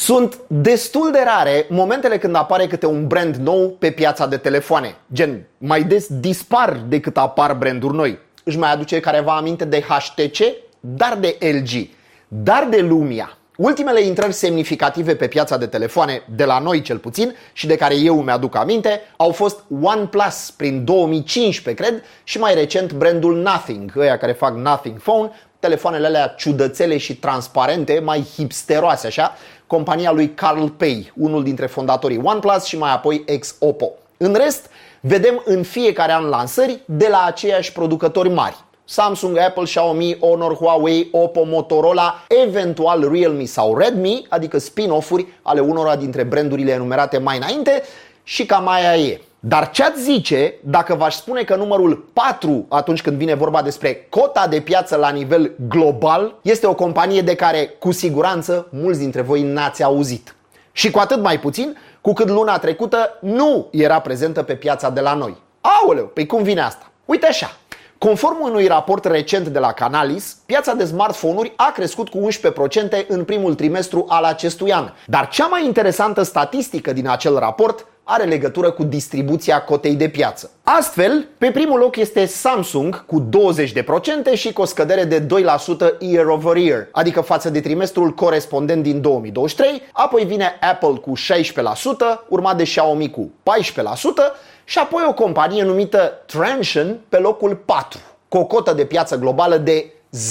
Sunt destul de rare momentele când apare câte un brand nou pe piața de telefoane. Gen, mai des dispar decât apar branduri noi. Își mai aduce careva aminte de HTC, dar de LG, dar de Lumia. Ultimele intrări semnificative pe piața de telefoane, de la noi cel puțin, și de care eu mi-aduc aminte, au fost OnePlus prin 2015, cred, și mai recent brandul Nothing, ăia care fac Nothing Phone, telefoanele alea ciudățele și transparente, mai hipsteroase așa, compania lui Carl Pei, unul dintre fondatorii OnePlus și mai apoi ex-Oppo. În rest, vedem în fiecare an lansări de la aceiași producători mari. Samsung, Apple, Xiaomi, Honor, Huawei, Oppo, Motorola, eventual Realme sau Redmi, adică spin-off-uri ale unora dintre brandurile enumerate mai înainte, și cam aia e. Dar ce-ați zice dacă v-aș spune că numărul 4 atunci când vine vorba despre cota de piață la nivel global este o companie de care cu siguranță mulți dintre voi n-ați auzit. Și cu atât mai puțin cu cât luna trecută nu era prezentă pe piața de la noi. Aoleu, păi cum vine asta? Uite așa. Conform unui raport recent de la Canalys, piața de smartphone-uri a crescut cu 11% în primul trimestru al acestui an. Dar cea mai interesantă statistică din acel raport are legătură cu distribuția cotei de piață. Astfel, pe primul loc este Samsung cu 20% și cu o scădere de 2% year over year, adică față de trimestrul corespondent din 2023, apoi vine Apple cu 16%, urmat de Xiaomi cu 14%, și apoi o companie numită Transsion pe locul 4, cu o cotă de piață globală de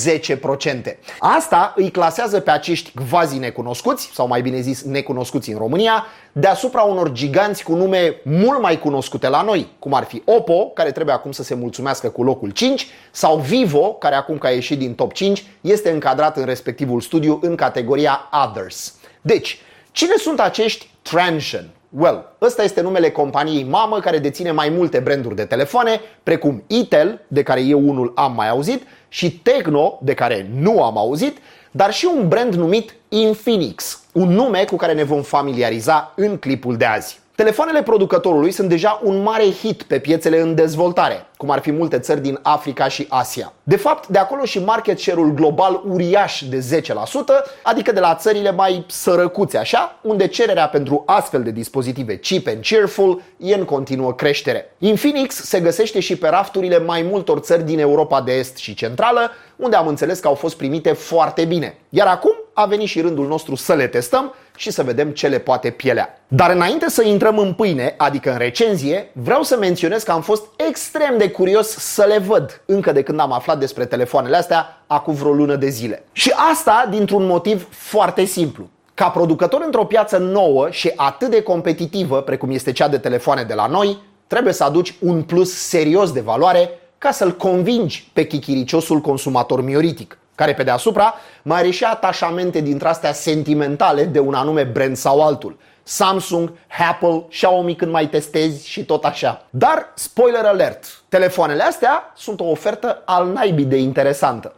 10%. Asta îi clasează pe acești quasi necunoscuți, sau mai bine zis necunoscuți în România, deasupra unor giganți cu nume mult mai cunoscute la noi, cum ar fi Oppo, care trebuie acum să se mulțumească cu locul 5, sau Vivo, care acum că a ieșit din top 5, este încadrat în respectivul studiu în categoria Others. Deci, cine sunt acești Transsion? Well, ăsta este numele companiei mamă care deține mai multe branduri de telefoane, precum Itel, de care eu unul am mai auzit, și Tecno, de care nu am auzit, dar și un brand numit Infinix, un nume cu care ne vom familiariza în clipul de azi. Telefoanele producătorului sunt deja un mare hit pe piețele în dezvoltare, cum ar fi multe țări din Africa și Asia. De fapt, de acolo și market share-ul global uriaș de 10%, adică de la țările mai sărăcuțe așa, unde cererea pentru astfel de dispozitive cheap and cheerful e în continuă creștere. Infinix se găsește și pe rafturile mai multor țări din Europa de Est și Centrală, unde am înțeles că au fost primite foarte bine. Iar acum a venit și rândul nostru să le testăm și să vedem ce le poate pielea. Dar înainte să intrăm în pâine, adică în recenzie, vreau să menționez că am fost extrem de curios să le văd, încă de când am aflat despre telefoanele astea, acum vreo lună de zile. Și asta dintr-un motiv foarte simplu. Ca producător într-o piață nouă și atât de competitivă, precum este cea de telefoane de la noi, trebuie să aduci un plus serios de valoare ca să-l convingi pe chichiriciosul consumator mioritic, care pe deasupra mai are și atașamente dintre astea sentimentale de un anume brand sau altul. Samsung, Apple, Xiaomi când mai testezi și tot așa. Dar, spoiler alert, telefoanele astea sunt o ofertă al naibii de interesantă.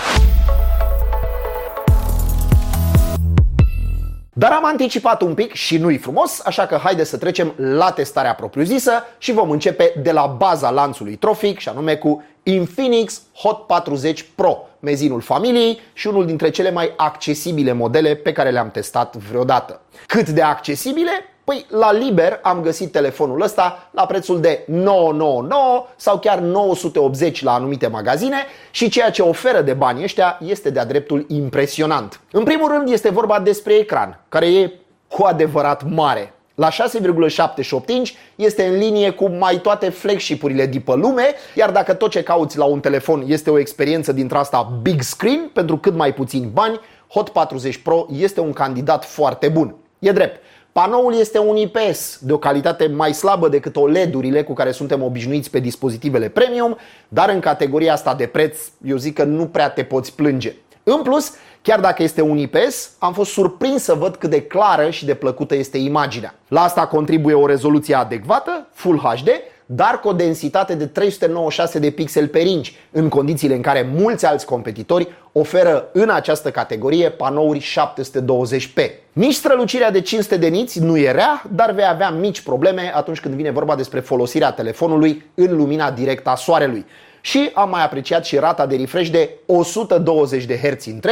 Dar am anticipat un pic și nu-i frumos, așa că haide să trecem la testarea propriu-zisă și vom începe de la baza lanțului trofic, și anume cu Infinix Hot 40 Pro, mezinul familiei și unul dintre cele mai accesibile modele pe care le-am testat vreodată. Cât de accesibile? Păi la liber am găsit telefonul ăsta la prețul de 999 sau chiar 980 la anumite magazine și ceea ce oferă de bani ăștia este de-a dreptul impresionant. În primul rând este vorba despre ecran, care e cu adevărat mare. La 6,78 inch este în linie cu mai toate flagship-urile de pe lume, iar dacă tot ce cauți la un telefon este o experiență dintre asta big screen pentru cât mai puțini bani, Hot 40 Pro este un candidat foarte bun. E drept. Panoul este un IPS de o calitate mai slabă decât OLED-urile cu care suntem obișnuiți pe dispozitivele premium, dar în categoria asta de preț eu zic că nu prea te poți plânge. În plus, chiar dacă este un IPS, am fost surprins să văd cât de clară și de plăcută este imaginea. La asta contribuie o rezoluție adecvată, Full HD, dar cu o densitate de 396 de pixeli per inch, în condițiile în care mulți alți competitori oferă în această categorie panouri 720p. Nici strălucirea de 500 de niți nu e rea, dar vei avea mici probleme atunci când vine vorba despre folosirea telefonului în lumina directă a soarelui. Și am mai apreciat și rata de refresh de 120 de Hz întregi,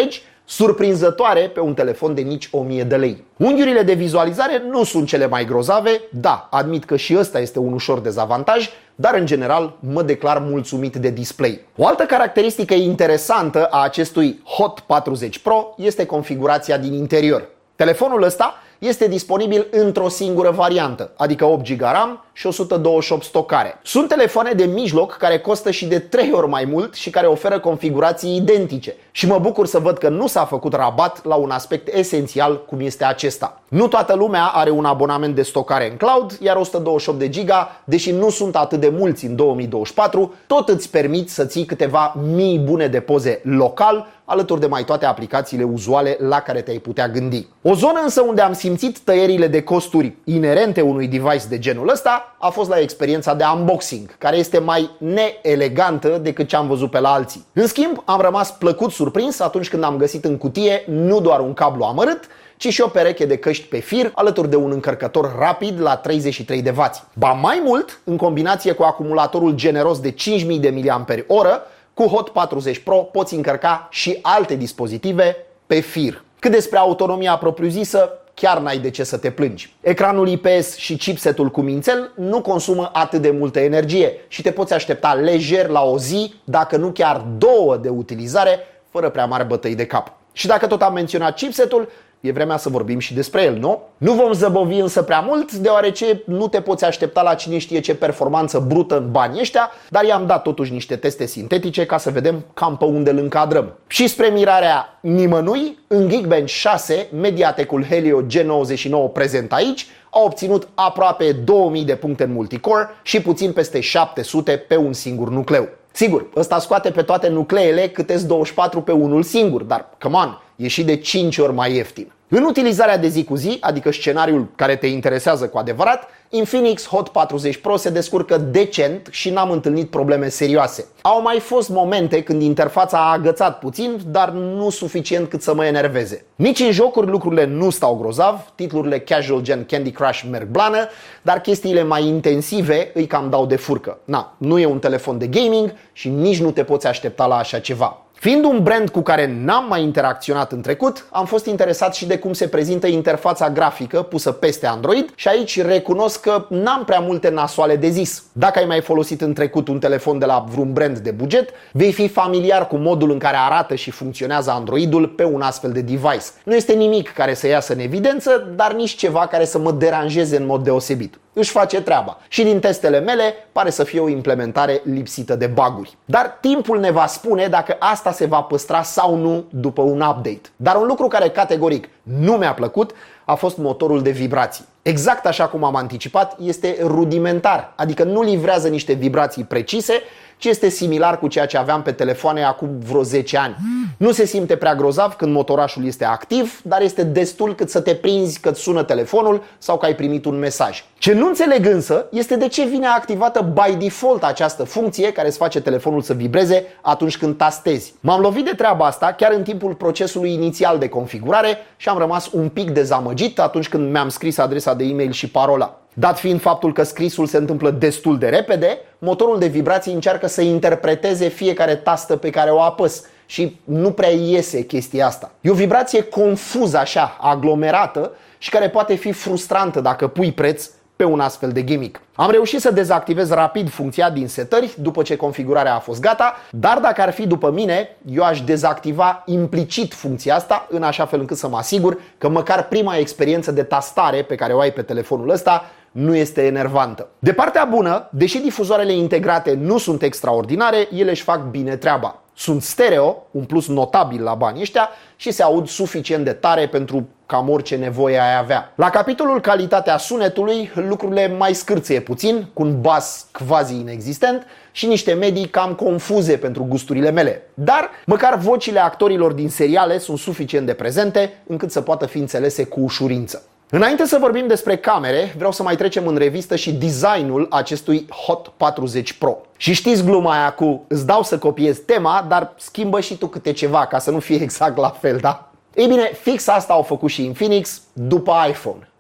surprinzătoare pe un telefon de nici 1000 de lei. Unghiurile de vizualizare nu sunt cele mai grozave, da, admit că și ăsta este un ușor dezavantaj, dar în general mă declar mulțumit de display. O altă caracteristică interesantă a acestui Hot 40 Pro este configurația din interior. Telefonul ăsta este disponibil într-o singură variantă, adică 8 GB RAM și 128 stocare. Sunt telefoane de mijloc care costă și de 3 ori mai mult și care oferă configurații identice. Și mă bucur să văd că nu s-a făcut rabat la un aspect esențial cum este acesta. Nu toată lumea are un abonament de stocare în cloud, iar 128 de GB, deși nu sunt atât de mulți în 2024, tot îți permit să ții câteva mii bune de poze local, alături de mai toate aplicațiile uzuale la care te-ai putea gândi. O zonă însă unde am simțit tăierile de costuri inerente unui device de genul ăsta a fost la experiența de unboxing, care este mai neelegantă decât ce am văzut pe la alții. În schimb, am rămas plăcut surprins atunci când am găsit în cutie nu doar un cablu amărât, ci și o pereche de căști pe fir, alături de un încărcător rapid la 33 de W. Ba mai mult, în combinație cu acumulatorul generos de 5000 de mAh, cu Hot 40 Pro poți încărca și alte dispozitive pe fir. Cât despre autonomia propriu-zisă, chiar n-ai de ce să te plângi. Ecranul IPS și chipsetul cu mințel nu consumă atât de multă energie și te poți aștepta lejer la o zi, dacă nu chiar două de utilizare, fără prea mari bătăi de cap. Și dacă tot am menționat chipsetul, e vremea să vorbim și despre el, nu? Nu vom zăbovi însă prea mult, deoarece nu te poți aștepta la cine știe ce performanță brută în banii ăștia, dar i-am dat totuși niște teste sintetice ca să vedem cam pe unde îl încadrăm. Și spre mirarea nimănui, în Geekbench 6, Mediatekul Helio G99 prezent aici a obținut aproape 2000 de puncte în multicore și puțin peste 700 pe un singur nucleu. Sigur, ăsta scoate pe toate nucleele câte 24 pe unul singur, dar, come on, e și de 5 ori mai ieftin. În utilizarea de zi cu zi, adică scenariul care te interesează cu adevărat, Infinix Hot 40 Pro se descurcă decent și n-am întâlnit probleme serioase. Au mai fost momente când interfața a agățat puțin, dar nu suficient cât să mă enerveze. Nici în jocuri lucrurile nu stau grozav, titlurile casual gen Candy Crush merg blană, dar chestiile mai intensive îi cam dau de furcă. Na, nu e un telefon de gaming și nici nu te poți aștepta la așa ceva. Fiind un brand cu care n-am mai interacționat în trecut, am fost interesat și de cum se prezintă interfața grafică pusă peste Android și aici recunosc că n-am prea multe nasoale de zis. Dacă ai mai folosit în trecut un telefon de la vreun brand de buget, vei fi familiar cu modul în care arată și funcționează Androidul pe un astfel de device. Nu este nimic care să iasă în evidență, dar nici ceva care să mă deranjeze în mod deosebit. Își face treaba. Și din testele mele pare să fie o implementare lipsită de bug-uri. Dar timpul ne va spune dacă asta se va păstra sau nu după un update. Dar un lucru care categoric nu mi-a plăcut a fost motorul de vibrații. Exact așa cum am anticipat, este rudimentar, adică nu livrează niște vibrații precise, ci este similar cu ceea ce aveam pe telefoane acum vreo 10 ani. Nu se simte prea grozav când motorașul este activ, dar este destul cât să te prinzi că sună telefonul sau că ai primit un mesaj. Ce nu înțeleg însă este de ce vine activată by default această funcție care îți face telefonul să vibreze atunci când tastezi. M-am lovit de treaba asta chiar în timpul procesului inițial de configurare și am rămas un pic dezamăgit atunci când mi-am scris adresa de e-mail și parola. Dat fiind faptul că scrisul se întâmplă destul de repede, motorul de vibrații încearcă să interpreteze fiecare tastă pe care o apăs și nu prea iese chestia asta. E o vibrație confuză așa, aglomerată și care poate fi frustrantă dacă pui preț pe un astfel de gimmick. Am reușit să dezactivez rapid funcția din setări după ce configurarea a fost gata, dar dacă ar fi după mine, eu aș dezactiva implicit funcția asta în așa fel încât să mă asigur că măcar prima experiență de tastare pe care o ai pe telefonul ăsta nu este enervantă. De partea bună, deși difuzoarele integrate nu sunt extraordinare, ele își fac bine treaba. Sunt stereo, un plus notabil la banii ăștia și se aud suficient de tare pentru cam orice nevoie ai avea. La capitolul calitatea sunetului, lucrurile mai scârție puțin, cu un bas quasi inexistent și niște medii cam confuze pentru gusturile mele. Dar măcar vocile actorilor din seriale sunt suficient de prezente încât să poată fi înțelese cu ușurință. Înainte să vorbim despre camere, vreau să mai trecem în revistă și designul acestui Hot 40 Pro. Și știți gluma aia cu îți dau să copiez tema, dar schimbă și tu câte ceva ca să nu fie exact la fel, da? Ei bine, fix asta au făcut și Infinix după iPhone.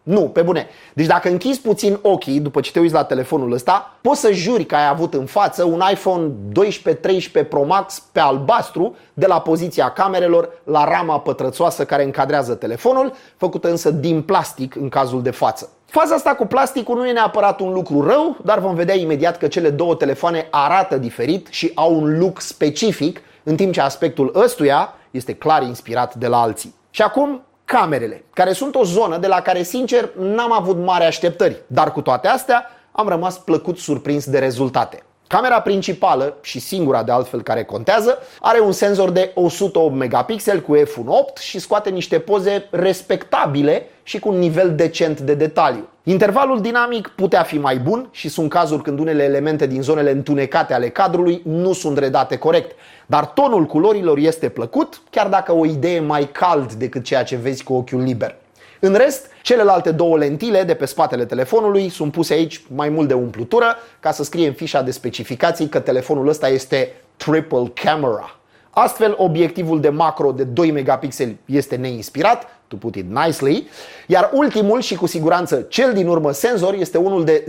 Nu, pe bune. Deci dacă închizi puțin ochii după ce te uiți la telefonul ăsta, poți să juri că ai avut în față un iPhone 12-13 Pro Max pe albastru, de la poziția camerelor la rama pătrățoasă care încadrează telefonul, făcută însă din plastic în cazul de față. Faza asta cu plasticul nu e neapărat un lucru rău, dar vom vedea imediat că cele două telefoane arată diferit și au un look specific, în timp ce aspectul ăstuia este clar inspirat de la alții. Și acum, camerele, care sunt o zonă de la care, sincer, n-am avut mari așteptări, dar cu toate astea am rămas plăcut surprins de rezultate. Camera principală, și singura de altfel care contează, are un senzor de 108 megapixeli cu f1.8 și scoate niște poze respectabile și cu un nivel decent de detaliu. Intervalul dinamic putea fi mai bun și sunt cazuri când unele elemente din zonele întunecate ale cadrului nu sunt redate corect, dar tonul culorilor este plăcut, chiar dacă o idee mai cald decât ceea ce vezi cu ochiul liber. În rest, celelalte două lentile de pe spatele telefonului sunt puse aici mai mult de umplutură, ca să scrie în fișa de specificații că telefonul ăsta este triple camera. Astfel, obiectivul de macro de 2 megapixeli este neinspirat, to put it nicely, iar ultimul și cu siguranță cel din urmă senzor este unul de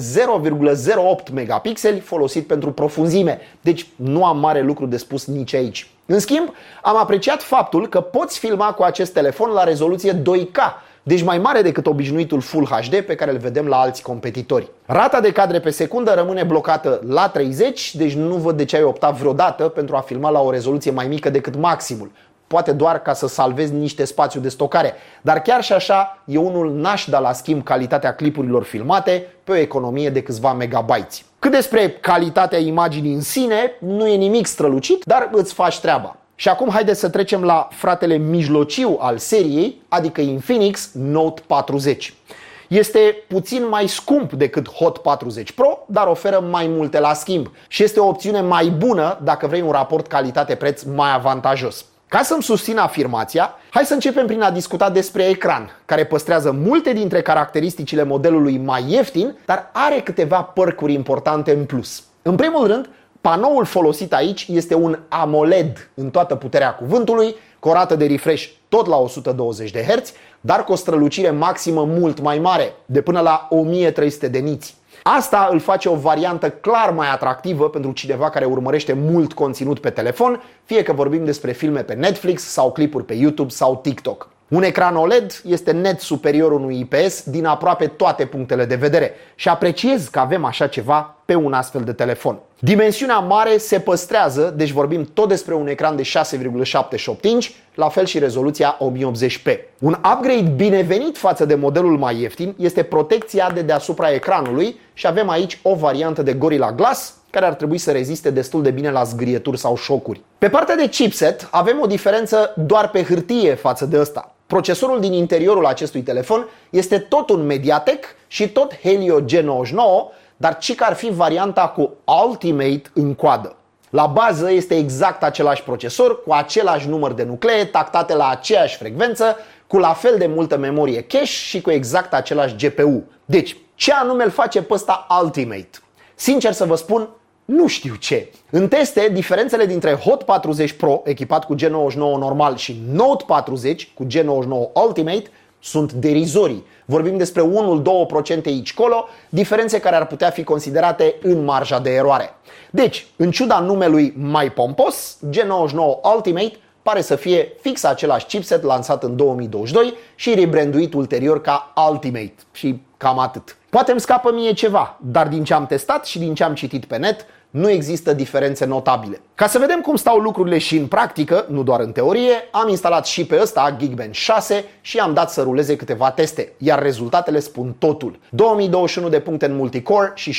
0,08 megapixeli folosit pentru profunzime, deci nu am mare lucru de spus nici aici. În schimb, am apreciat faptul că poți filma cu acest telefon la rezoluție 2K, deci mai mare decât obișnuitul Full HD pe care îl vedem la alți competitori. Rata de cadre pe secundă rămâne blocată la 30, deci nu văd de ce ai optat vreodată pentru a filma la o rezoluție mai mică decât maximul. Poate doar ca să salvezi niște spațiu de stocare, dar chiar și așa, eu unul n-aș da la schimb calitatea clipurilor filmate pe o economie de câțiva megabytes. Cât despre calitatea imaginii în sine, nu e nimic strălucit, dar îți faci treaba. Și acum haideți să trecem la fratele mijlociu al seriei, adică Infinix Note 40. Este puțin mai scump decât Hot 40 Pro, dar oferă mai multe la schimb și este o opțiune mai bună dacă vrei un raport calitate-preț mai avantajos. Ca să-mi susțin afirmația, hai să începem prin a discuta despre ecran, care păstrează multe dintre caracteristicile modelului mai ieftin, dar are câteva părcuri importante în plus. În primul rând, panoul folosit aici este un AMOLED în toată puterea cuvântului, cu o rată de refresh tot la 120 de Hz, dar cu o strălucire maximă mult mai mare, de până la 1300 de niți. Asta îl face o variantă clar mai atractivă pentru cineva care urmărește mult conținut pe telefon, fie că vorbim despre filme pe Netflix sau clipuri pe YouTube sau TikTok. Un ecran OLED este net superior unui IPS din aproape toate punctele de vedere și apreciez că avem așa ceva pe un astfel de telefon. Dimensiunea mare se păstrează, deci vorbim tot despre un ecran de 6,78 inch, la fel și rezoluția 1080p. Un upgrade binevenit față de modelul mai ieftin este protecția de deasupra ecranului și avem aici o variantă de Gorilla Glass care ar trebui să reziste destul de bine la zgârieturi sau șocuri. Pe partea de chipset avem o diferență doar pe hârtie față de ăsta. Procesorul din interiorul acestui telefon este tot un Mediatek și tot Helio G99, dar cică ar fi varianta cu Ultimate în coadă. La bază este exact același procesor, cu același număr de nuclee, tactate la aceeași frecvență, cu la fel de multă memorie cache și cu exact același GPU. Deci, ce anume îl face pe ăsta Ultimate? Sincer să vă spun, nu știu ce. În teste, diferențele dintre Hot 40 Pro, echipat cu G99 normal, și Note 40 cu G99 Ultimate sunt derizorii. Vorbim despre 1-2% aici colo, diferențe care ar putea fi considerate în marja de eroare. Deci, în ciuda numelui mai pompos, G99 Ultimate pare să fie fix același chipset lansat în 2022 și rebranduit ulterior ca Ultimate. Și cam atât. Poate îmi scapă mie ceva, dar din ce am testat și din ce am citit pe net, nu există diferențe notabile. Ca să vedem cum stau lucrurile și în practică, nu doar în teorie, am instalat și pe ăsta Geekbench 6 și am dat să ruleze câteva teste, iar rezultatele spun totul. 2021 de puncte în multicore și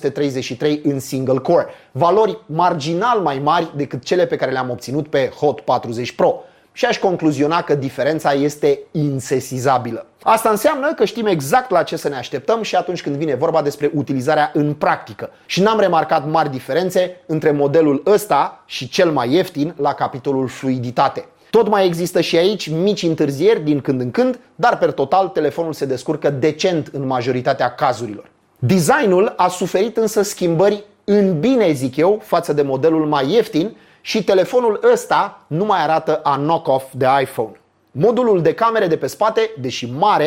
733 în single core, valori marginal mai mari decât cele pe care le-am obținut pe Hot 40 Pro. Și aș concluziona că diferența este insesizabilă. Asta înseamnă că știm exact la ce să ne așteptăm și atunci când vine vorba despre utilizarea în practică. Și n-am remarcat mari diferențe între modelul ăsta și cel mai ieftin la capitolul fluiditate. Tot mai există și aici mici întârzieri din când în când, dar per total telefonul se descurcă decent în majoritatea cazurilor. Designul a suferit însă schimbări în bine, zic eu, față de modelul mai ieftin, și telefonul ăsta nu mai arată a knock-off de iPhone. Modulul de camere de pe spate, deși mare,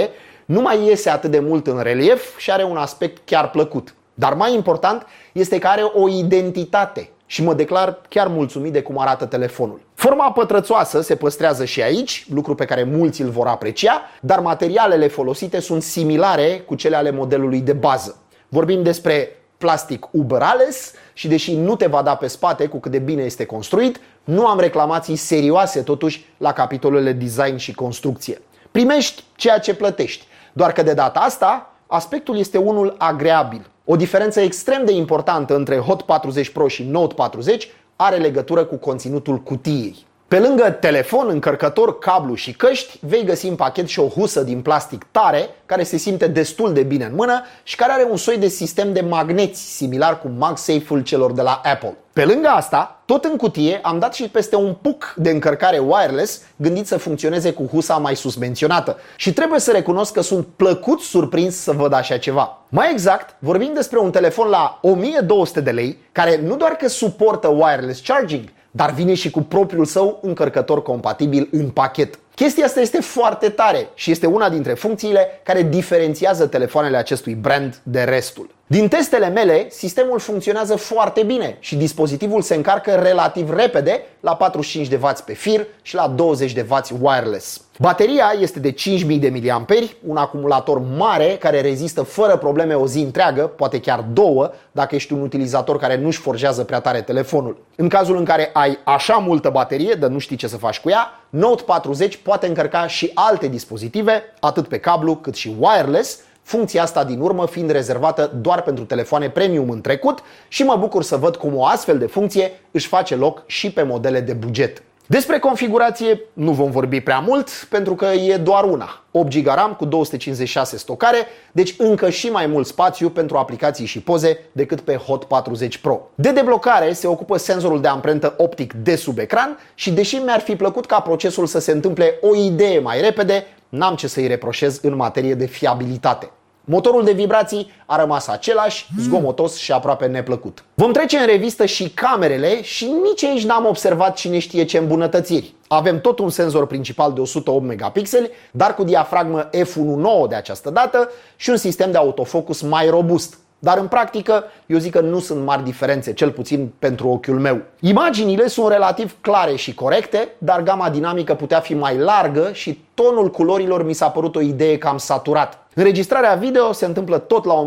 nu mai iese atât de mult în relief și are un aspect chiar plăcut. Dar mai important este că are o identitate și mă declar chiar mulțumit de cum arată telefonul. Forma pătrățoasă se păstrează și aici, lucru pe care mulți îl vor aprecia, dar materialele folosite sunt similare cu cele ale modelului de bază. Vorbim despre plastic Uberales și deși nu te va da pe spate cu cât de bine este construit, nu am reclamații serioase totuși la capitolele design și construcție. Primești ceea ce plătești, doar că de data asta aspectul este unul agreabil. O diferență extrem de importantă între Hot 40 Pro și Note 40 are legătură cu conținutul cutiei. Pe lângă telefon, încărcător, cablu și căști, vei găsi în pachet și o husă din plastic tare, care se simte destul de bine în mână și care are un soi de sistem de magneți, similar cu MagSafe-ul celor de la Apple. Pe lângă asta, tot în cutie am dat și peste un puc de încărcare wireless gândit să funcționeze cu husa mai sus menționată. Și trebuie să recunosc că sunt plăcut surprins să văd așa ceva. Mai exact, vorbim despre un telefon la 1200 de lei, care nu doar că suportă wireless charging, dar vine și cu propriul său încărcător compatibil în pachet. Chestia asta este foarte tare și este una dintre funcțiile care diferențiază telefoanele acestui brand de restul. Din testele mele, sistemul funcționează foarte bine și dispozitivul se încarcă relativ repede la 45 de W pe fir și la 20 de W wireless. Bateria este de 5000 de mAh, un acumulator mare care rezistă fără probleme o zi întreagă, poate chiar două, dacă ești un utilizator care nu-și forjează prea tare telefonul. În cazul în care ai așa multă baterie, dar nu știi ce să faci cu ea, Note 40 poate încărca și alte dispozitive, atât pe cablu cât și wireless, funcția asta din urmă fiind rezervată doar pentru telefoane premium în trecut și mă bucur să văd cum o astfel de funcție își face loc și pe modele de buget. Despre configurație nu vom vorbi prea mult pentru că e doar una. 8 GB RAM cu 256 stocare, deci încă și mai mult spațiu pentru aplicații și poze decât pe Hot 40 Pro. De deblocare se ocupă senzorul de amprentă optic de sub ecran și deși mi-ar fi plăcut ca procesul să se întâmple o idee mai repede, n-am ce să-i reproșez în materie de fiabilitate. Motorul de vibrații a rămas același, zgomotos și aproape neplăcut. Vom trece în revistă și camerele și nici aici n-am observat cine știe ce îmbunătățiri. Avem tot un senzor principal de 108 megapixeli, dar cu diafragmă f1.9 de această dată și un sistem de autofocus mai robust. Dar în practică, eu zic că nu sunt mari diferențe, cel puțin pentru ochiul meu. Imaginile sunt relativ clare și corecte, dar gama dinamică putea fi mai largă și tonul culorilor mi s-a părut o idee cam saturat. Înregistrarea video se întâmplă tot la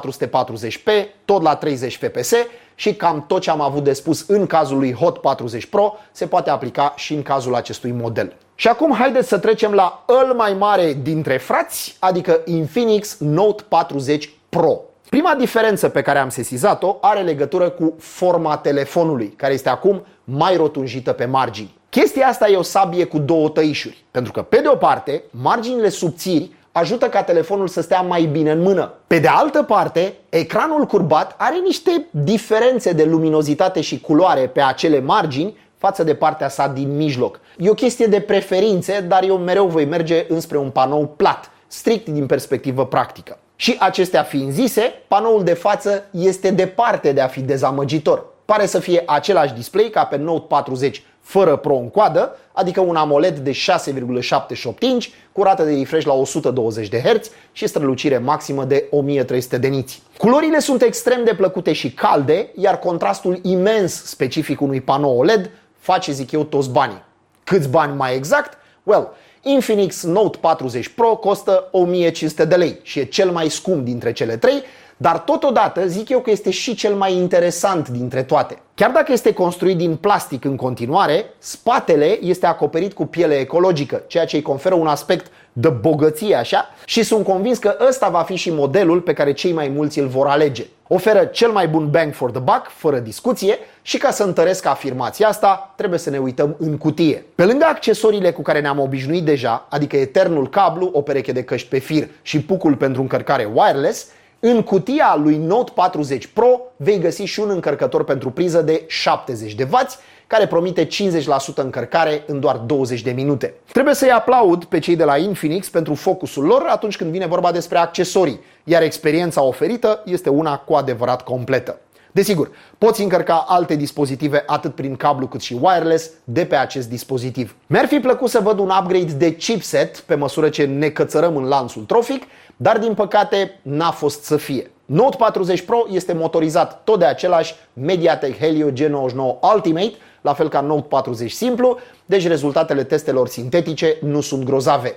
1440p, tot la 30 fps și cam tot ce am avut de spus în cazul lui Hot 40 Pro se poate aplica și în cazul acestui model. Și acum haideți să trecem la cel mai mare dintre frați, adică Infinix Note 40 Pro. Prima diferență pe care am sesizat-o are legătură cu forma telefonului, care este acum mai rotunjită pe margini. Chestia asta e o sabie cu două tăișuri, pentru că pe de o parte, marginile subțiri ajută ca telefonul să stea mai bine în mână. Pe de altă parte, ecranul curbat are niște diferențe de luminozitate și culoare pe acele margini față de partea sa din mijloc. E o chestie de preferințe, dar eu mereu voi merge înspre un panou plat, strict din perspectivă practică. Și acestea fiind zise, panoul de față este departe de a fi dezamăgitor. Pare să fie același display ca pe Note 40 fără Pro în coadă, adică un AMOLED de 6,78 inch cu rată de refresh la 120 de Hz și strălucire maximă de 1300 de niți. Culorile sunt extrem de plăcute și calde, iar contrastul imens specific unui panou OLED face, zic eu, toți banii. Câți bani mai exact? Well, Infinix Note 40 Pro costă 1500 de lei și e cel mai scump dintre cele trei, dar totodată zic eu că este și cel mai interesant dintre toate. Chiar dacă este construit din plastic în continuare, spatele este acoperit cu piele ecologică, ceea ce îi conferă un aspect de bogăție așa, și sunt convins că ăsta va fi și modelul pe care cei mai mulți îl vor alege. Oferă cel mai bun bang for the buck, fără discuție, și ca să întăresc afirmația asta, trebuie să ne uităm în cutie. Pe lângă accesoriile cu care ne-am obișnuit deja, adică eternul cablu, o pereche de căști pe fir și pucul pentru încărcare wireless, în cutia lui Note 40 Pro vei găsi și un încărcător pentru priză de 70 de W, care promite 50% încărcare în doar 20 de minute. Trebuie să-i aplaud pe cei de la Infinix pentru focusul lor atunci când vine vorba despre accesorii, iar experiența oferită este una cu adevărat completă. Desigur, poți încărca alte dispozitive atât prin cablu cât și wireless de pe acest dispozitiv. Mi-ar fi plăcut să văd un upgrade de chipset pe măsură ce ne cățărăm în lanțul trofic, dar din păcate n-a fost să fie. Note 40 Pro este motorizat tot de același Mediatek Helio G99 Ultimate, la fel ca Note 40 simplu, deci rezultatele testelor sintetice nu sunt grozave.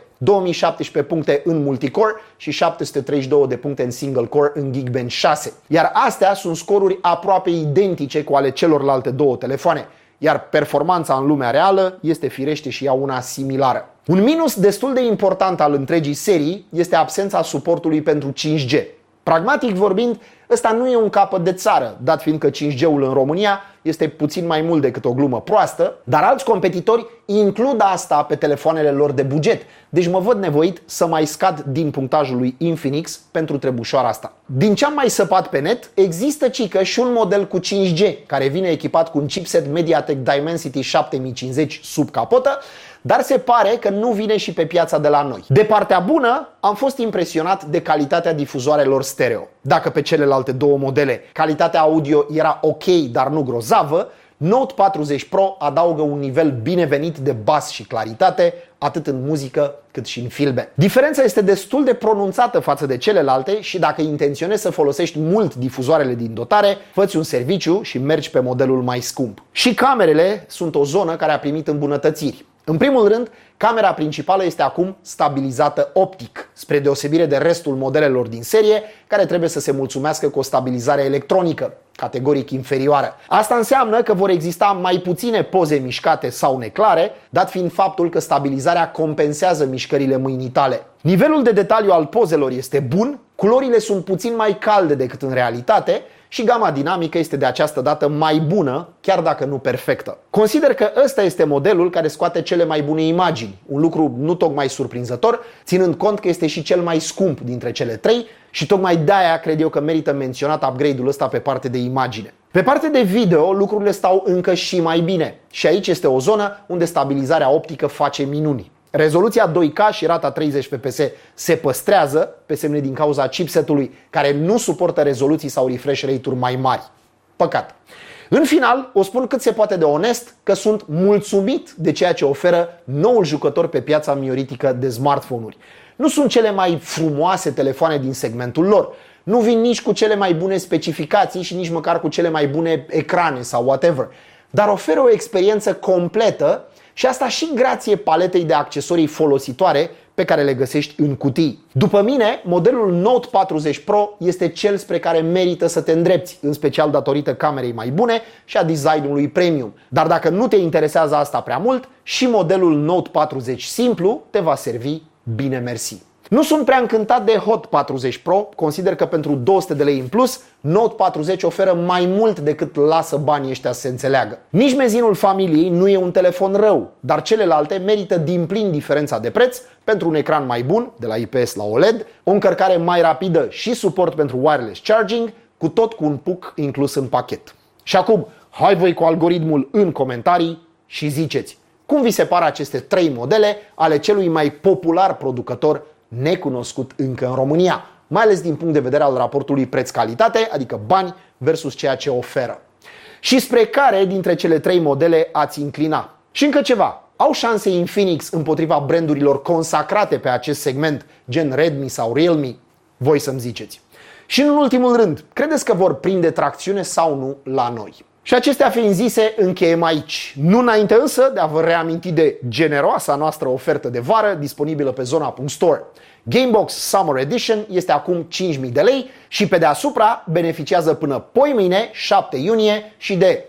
2017 puncte în multicore și 732 de puncte în single core în Geekbench 6. Iar astea sunt scoruri aproape identice cu ale celorlalte două telefoane, iar performanța în lumea reală este firește și ea una similară. Un minus destul de important al întregii serii este absența suportului pentru 5G. Pragmatic vorbind, ăsta nu e un capăt de țară, dat fiind că 5G-ul în România este puțin mai mult decât o glumă proastă, dar alți competitori includ asta pe telefoanele lor de buget. Deci mă văd nevoit să mai scad din punctajul lui Infinix pentru trebușoara asta. Din ce am mai săpat pe net, există cică și un model cu 5G, care vine echipat cu un chipset Mediatek Dimensity 7050 sub capotă, dar se pare că nu vine și pe piața de la noi. De partea bună, am fost impresionat de calitatea difuzoarelor stereo. Dacă pe celelalte două modele calitatea audio era ok, dar nu grozavă, Note 40 Pro adaugă un nivel binevenit de bas și claritate, atât în muzică cât și în filme. Diferența este destul de pronunțată față de celelalte și dacă intenționezi să folosești mult difuzoarele din dotare, fă-ți un serviciu și mergi pe modelul mai scump. Și camerele sunt o zonă care a primit îmbunătățiri. În primul rând, camera principală este acum stabilizată optic, spre deosebire de restul modelelor din serie, care trebuie să se mulțumească cu o stabilizare electronică, categoric inferioară. Asta înseamnă că vor exista mai puține poze mișcate sau neclare, dat fiind faptul că stabilizarea compensează mișcările mâinii tale. Nivelul de detaliu al pozelor este bun, culorile sunt puțin mai calde decât în realitate și gama dinamică este de această dată mai bună, chiar dacă nu perfectă. Consider că ăsta este modelul care scoate cele mai bune imagini, un lucru nu tocmai surprinzător, ținând cont că este și cel mai scump dintre cele trei și tocmai de-aia cred eu că merită menționat upgrade-ul ăsta pe partea de imagine. Pe partea de video, lucrurile stau încă și mai bine și aici este o zonă unde stabilizarea optică face minuni. Rezoluția 2K și rata 30 fps se păstrează, pe semne din cauza chipsetului, care nu suportă rezoluții sau refresh rate-uri mai mari. Păcat. În final, o spun cât se poate de onest că sunt mulțumit de ceea ce oferă noul jucător pe piața mioritică de smartphone-uri. Nu sunt cele mai frumoase telefoane din segmentul lor. Nu vin nici cu cele mai bune specificații și nici măcar cu cele mai bune ecrane sau whatever. Dar oferă o experiență completă și asta și grație paletei de accesorii folositoare pe care le găsești în cutii. După mine, modelul Note 40 Pro este cel spre care merită să te îndrepți, în special datorită camerei mai bune și a designului premium. Dar dacă nu te interesează asta prea mult, și modelul Note 40 simplu te va servi bine mersi. Nu sunt prea încântat de Hot 40 Pro, consider că pentru 200 de lei în plus, Note 40 oferă mai mult decât lasă banii ăștia să se înțeleagă. Nici mezinul familiei nu e un telefon rău, dar celelalte merită din plin diferența de preț pentru un ecran mai bun, de la IPS la OLED, o încărcare mai rapidă și suport pentru wireless charging, cu un puck inclus în pachet. Și acum, hai voi cu algoritmul în comentarii și ziceți, cum vi se par aceste trei modele ale celui mai popular producător necunoscut încă în România, mai ales din punct de vedere al raportului preț-calitate, adică bani versus ceea ce oferă. Și spre care dintre cele trei modele ați inclina? Și încă ceva, au șanse Infinix împotriva brandurilor consacrate pe acest segment, gen Redmi sau Realme? Voi să-mi ziceți. Și în ultimul rând, credeți că vor prinde tracțiune sau nu la noi? Și acestea fiind zise, încheiem aici. Nu înainte însă de a vă reaminti de generoasa noastră ofertă de vară disponibilă pe Zona.store. Gamebox Summer Edition este acum 5.000 de lei și pe deasupra beneficiază până poimâine, 7 iunie, și de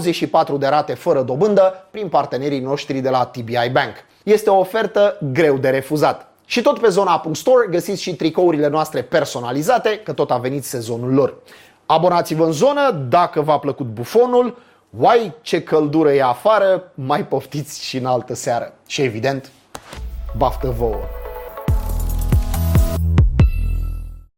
24 de rate fără dobândă prin partenerii noștri de la TBI Bank. Este o ofertă greu de refuzat. Și tot pe Zona.store găsiți și tricourile noastre personalizate, că tot a venit sezonul lor. Abonați-vă în zonă dacă v-a plăcut bufonul. Uai, ce căldură e afară, mai poftiți și în altă seară. Și evident, baftă vouă!